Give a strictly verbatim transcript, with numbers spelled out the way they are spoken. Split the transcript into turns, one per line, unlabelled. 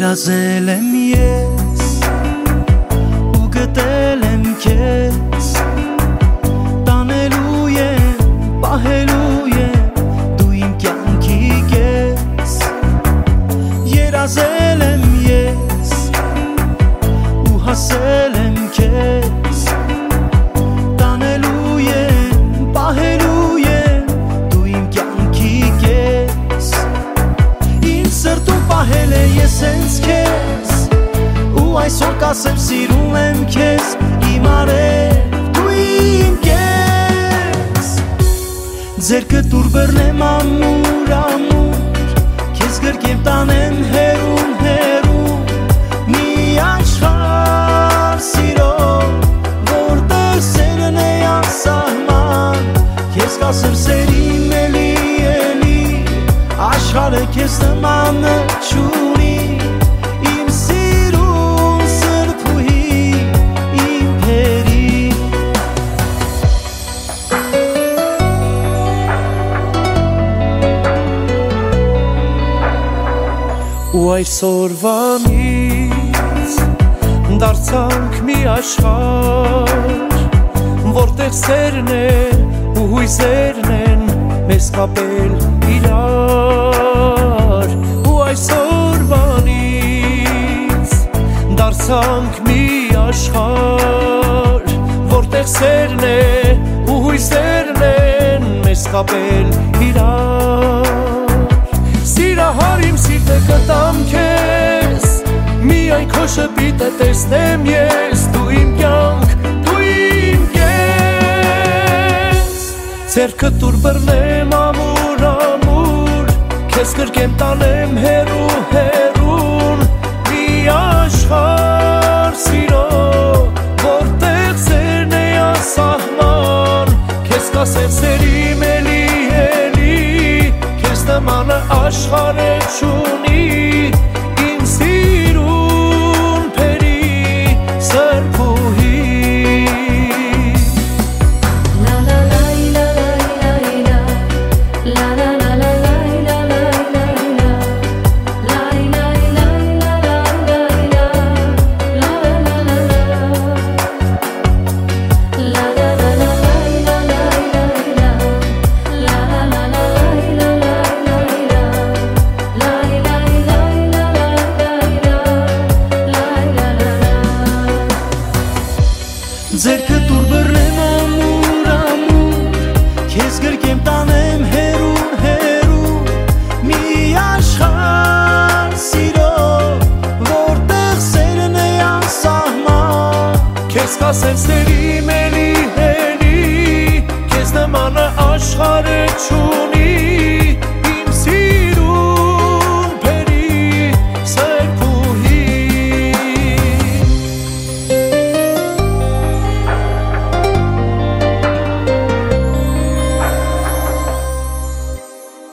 Երազել եմ ես ու գտել եմ քեզ տանելու եմ, պահելու եմ դու իմ կյանքի կես Երազել եմ ես ու հասել եմ քեզ տանելու եմ, պահելու եմ դու իմ կյանքի կես Իմ սրտում պահել է ես հենց քեզ ու այսօր կասեմ սիրում եմ քեզ իմ արև դու իմ կես Ձերքդ ուր բռնեմ ամուր ամուր քեզ գրկեմ տանեմ հեռուն հեռուն մի աշխարհ սիրո որտեղ սերն է անսահման քեզ կասեմ սերիմ էլի էլի աշխարհը քեզ նմանը չունի իմ սիրուն սրբուհի իմ փերի ու այսօրվանից դարձանք մի աշխարհ որտեղ սերն է ու հույզերն են մեզ կապել իրար ու այսօրվանից դարձանք մի աշխարհ որտեղ սերն է ու հույզերն են մեզ կապել իրար Սիրահար իմ սիրտը կտամ քեզ միայն քո շփիտը տեսնեմ ես դու իմ կյանք դու իմ կես Ձերքդ ուր բռնեմ ամուր ամուր քեզ գրկեմ տանեմ հեռու հեռուն մի աշխարհ սիրո որտեղ սերն է անսահման քեզ կասեմ սերիմ էլի էլի քեզ նմանը աշխարհը չունի իմ սիրուն փերի սրբուհի Ձերքդ